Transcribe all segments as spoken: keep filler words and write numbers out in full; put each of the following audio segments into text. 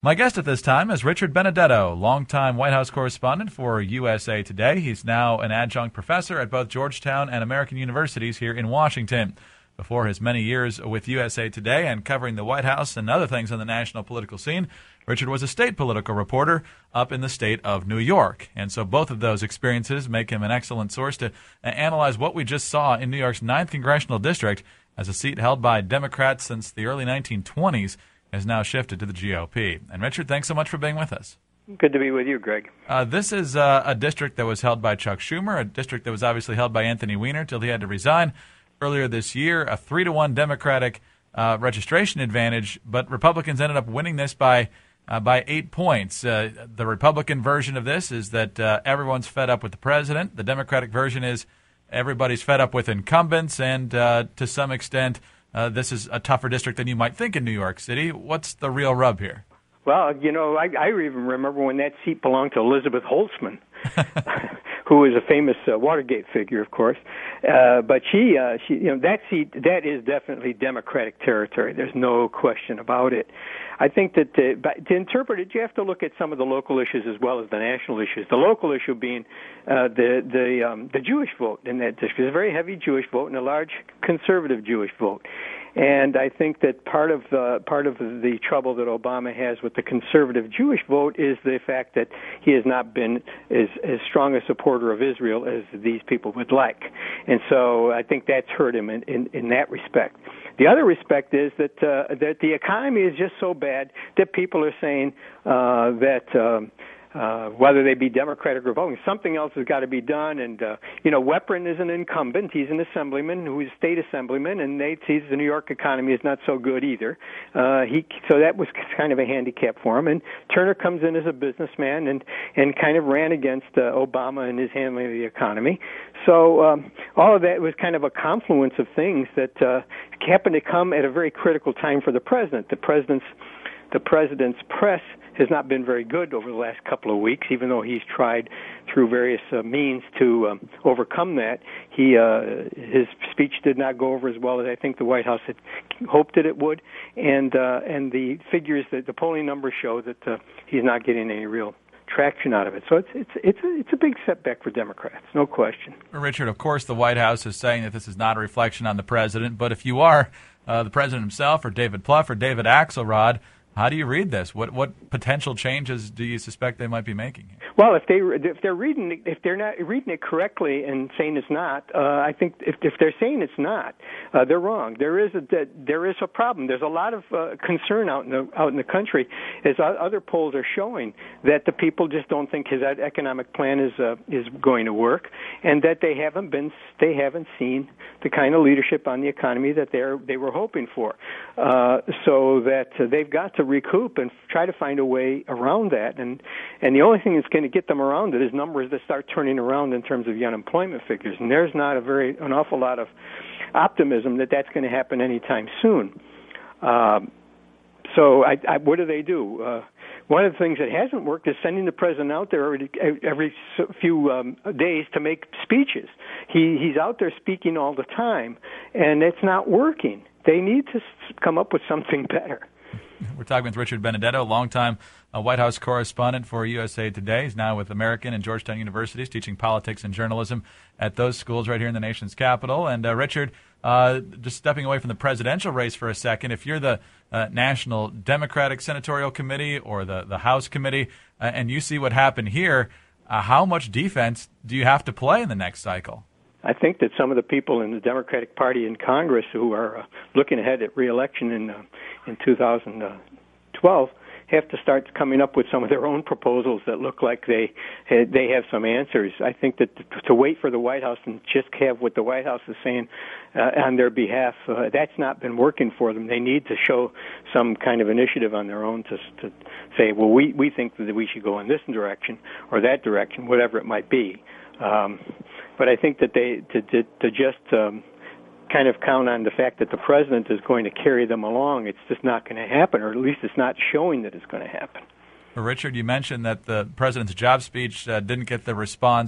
My guest at this time is Richard Benedetto, longtime White House correspondent for U S A Today. He's now an adjunct professor at both Georgetown and American universities here in Washington. Before his many years with U S A Today and covering the White House and other things on the national political scene, Richard was a state political reporter up in the state of New York. And so both of those experiences make him an excellent source to analyze what we just saw in New York's ninth Congressional District, as a seat held by Democrats since the early nineteen twenties has now shifted to the G O P. And Richard, thanks so much for being with us. Good to be with you, Greg. Uh, this is uh, a district that was held by Chuck Schumer, a district that was obviously held by Anthony Weiner till he had to resign earlier this year, a three to one Democratic uh, registration advantage, but Republicans ended up winning this by uh, by eight points. Uh, the Republican version of this is that uh, everyone's fed up with the president. The Democratic version is everybody's fed up with incumbents, and uh, to some extent, uh, this is a tougher district than you might think in New York City. What's the real rub here? Well, you know, I, I even remember when that seat belonged to Elizabeth Holtzman, who was a famous uh, Watergate figure, of course. Uh, but she, uh, she, you know, that seat, that is definitely Democratic territory. There's no question about it. I think that to, to interpret it, you have to look at some of the local issues as well as the national issues. The local issue being uh, the the um, the Jewish vote in that district. There's a very heavy Jewish vote and a large conservative Jewish vote. And I think that part of the part of the trouble that Obama has with the conservative Jewish vote is the fact that he has not been as, as strong a supporter of Israel as these people would like. And so I think that's hurt him in, in, in that respect. The other respect is that uh, that the economy is just so bad that people are saying uh, that um, uh, whether they be Democratic or Republican, something else has got to be done. And uh, you know, Weprin is an incumbent; he's an assemblyman who is a state assemblyman, and they see the New York economy is not so good either. Uh, he so that was kind of a handicap for him. And Turner comes in as a businessman and and kind of ran against uh, Obama and his handling of the economy. So um, all of that was kind of a confluence of things that uh, happened to come at a very critical time for the president. The president's the president's press has not been very good over the last couple of weeks, even though he's tried through various uh, means to um, overcome that. He uh, his speech did not go over as well as I think the White House had hoped that it would, and uh, and the figures that the polling numbers show that uh, he's not getting any real traction out of it. So it's it's it's a, it's a big setback for Democrats, no question. Richard, of course, the White House is saying that this is not a reflection on the president, but if you are uh, the president himself or David Plouffe or David Axelrod, how do you read this? What what potential changes do you suspect they might be making here? Well, if they if they're reading if they're not reading it correctly and saying it's not, uh, I think if if they're saying it's not, uh, they're wrong. There is a there is a problem. There's a lot of uh, concern out in the out in the country, as other polls are showing, that the people just don't think his economic plan is uh, is going to work, and that they haven't been they haven't seen the kind of leadership on the economy that they they were hoping for. Uh, so that uh, they've got to recoup and try to find a way around that, and and the only thing that's going to get them around it is numbers that start turning around in terms of the unemployment figures, and there's not a very an awful lot of optimism that that's going to happen anytime soon. Um, so I, I, what do they do? Uh, one of the things that hasn't worked is sending the president out there every, every few um, days to make speeches. He he's out there speaking all the time, and it's not working. They need to come up with something better. We're talking with Richard Benedetto, longtime uh, White House correspondent for U S A Today. He's now with American and Georgetown universities, teaching politics and journalism at those schools right here in the nation's capital. And uh, Richard, uh, just stepping away from the presidential race for a second, if you're the uh, National Democratic Senatorial Committee or the, the House Committee, uh, and you see what happened here, uh, how much defense do you have to play in the next cycle? I think that some of the people in the Democratic Party in Congress who are uh, looking ahead at re-election in uh, in two thousand twelve have to start coming up with some of their own proposals that look like they they have some answers. I think that to wait for the White House and just have what the White House is saying uh, on their behalf, uh, that's not been working for them. They need to show some kind of initiative on their own to to say, well, we we think that we should go in this direction or that direction, whatever it might be. Um, but I think that they to to, to just um, kind of count on the fact that the president is going to carry them along, it's just not going to happen, or at least it's not showing that it's going to happen. Richard, you mentioned that the president's job speech uh, didn't get the response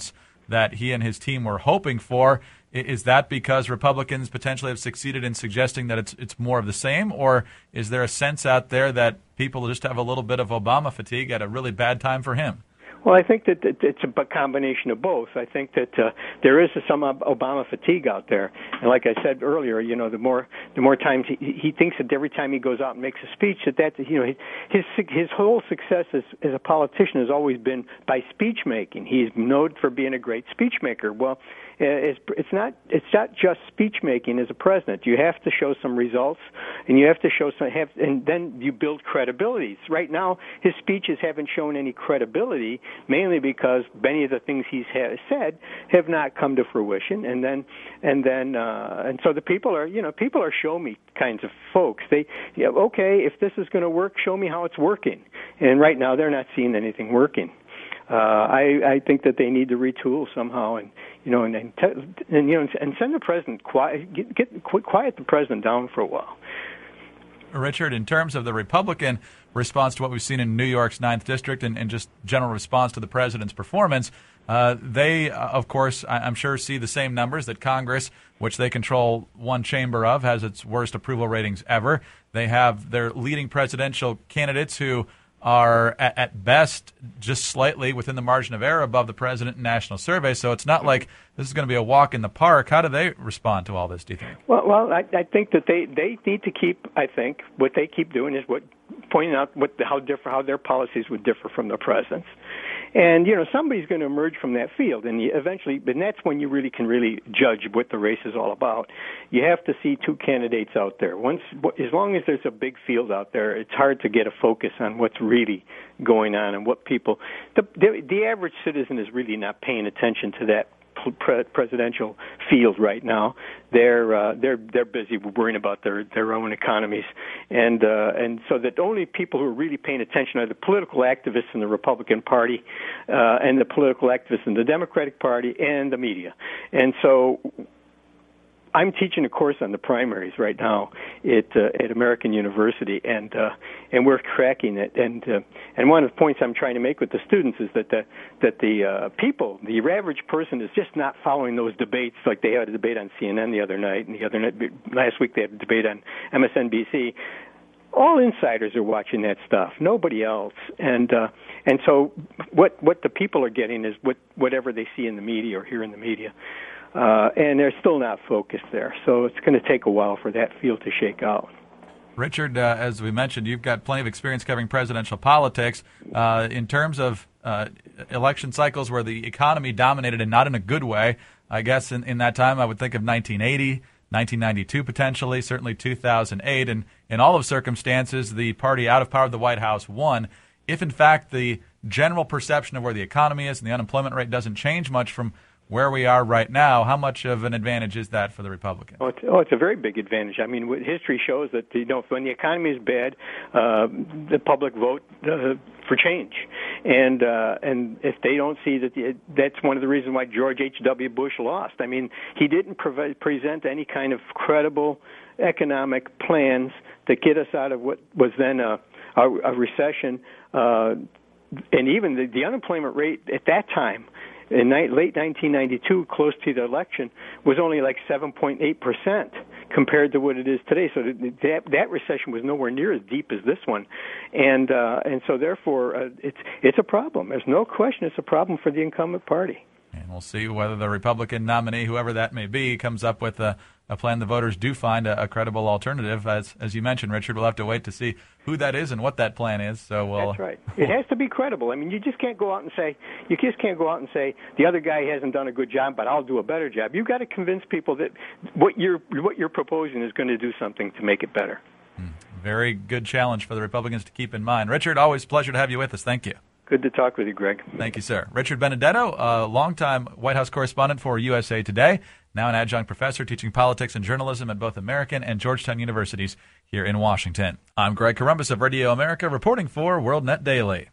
that he and his team were hoping for. Is that because Republicans potentially have succeeded in suggesting that it's it's more of the same, or is there a sense out there that people just have a little bit of Obama fatigue at a really bad time for him? Well, I think that it's a combination of both. I think that uh, there is some Obama fatigue out there, and like I said earlier, you know, the more the more times he, he thinks that every time he goes out and makes a speech, that that you know his his whole success as, as a politician has always been by speech making. He's known for being a great speech maker. Well, it's it's not it's not just speech making as a president. You have to show some results, and you have to show some have, and then you build credibility. Right now, his speeches haven't shown any credibility, mainly because many of the things he's ha- said have not come to fruition, and then and then uh, and so the people are you know people are show me kinds of folks. They yeah, okay, if this is going to work, show me how it's working. And right now, they're not seeing anything working. Uh, I, I think that they need to retool somehow, and you know, and and, te- and you know, and send the president quiet, get, get quiet the president down for a while. Richard, in terms of the Republican response to what we've seen in New York's ninth District and, and just general response to the president's performance, uh, they, uh, of course, I, I'm sure see the same numbers that Congress, which they control one chamber of, has its worst approval ratings ever. They have their leading presidential candidates who are at, at best just slightly within the margin of error above the president in national surveys. So it's not like this is going to be a walk in the park. How do they respond to all this, do you think? Well, well, I, I think that they, they need to keep, I think, what they keep doing is what pointing out what how differ how their policies would differ from the president's. And, you know, somebody's going to emerge from that field, and you eventually, and that's when you really can really judge what the race is all about. You have to see two candidates out there. Once, as long as there's a big field out there, it's hard to get a focus on what's really going on and what people, the, the, the average citizen is really not paying attention to that Pre- presidential field right now. They're uh, they're they're busy worrying about their, their own economies, and uh, and so that only people who are really paying attention are the political activists in the Republican Party, uh, and the political activists in the Democratic Party, and the media. And so I'm teaching a course on the primaries right now at uh, at American University, and uh, and we're cracking it. And uh, and one of the points I'm trying to make with the students is that the that the uh, people, the average person, is just not following those debates. Like they had a debate on C N N the other night, and the other night last week they had a debate on M S N B C. All insiders are watching that stuff. Nobody else. And uh, and so what what the people are getting is what whatever they see in the media or hear in the media. Uh, and they're still not focused there. So it's going to take a while for that field to shake out. Richard, uh, as we mentioned, you've got plenty of experience covering presidential politics. Uh, in terms of uh, election cycles where the economy dominated and not in a good way, I guess in, in that time I would think of nineteen eighty, nineteen ninety-two potentially, certainly two thousand eight. And in all of circumstances, the party out of power of the White House won. If, in fact, the general perception of where the economy is and the unemployment rate doesn't change much from where we are right now, how much of an advantage is that for the Republicans? Oh, it's, oh, it's a very big advantage. I mean, history shows that you know when the economy is bad, uh, the public vote uh, for change, and uh, and if they don't see that, the, that's one of the reasons why George H W. Bush lost. I mean, he didn't pre- present any kind of credible economic plans to get us out of what was then a, a, a recession, uh, and even the, the unemployment rate at that time. In late nineteen ninety-two, close to the election, was only like seven point eight percent compared to what it is today. So that that recession was nowhere near as deep as this one, and uh, and so therefore uh, it's it's a problem. There's no question it's a problem for the incumbent party. And we'll see whether the Republican nominee, whoever that may be, comes up with a, a plan the voters do find a, a credible alternative. As as you mentioned, Richard, we'll have to wait to see who that is and what that plan is. So we'll, That's right. It has to be credible. I mean, you just can't go out and say you just can't go out and say the other guy hasn't done a good job, but I'll do a better job. You've got to convince people that what you're what you're proposing is going to do something to make it better. Very good challenge for the Republicans to keep in mind. Richard, always a pleasure to have you with us. Thank you. Good to talk with you, Greg. Thank you, sir. Richard Benedetto, a longtime White House correspondent for U S A Today, now an adjunct professor teaching politics and journalism at both American and Georgetown universities here in Washington. I'm Greg Corombos of Radio America, reporting for WorldNet Daily.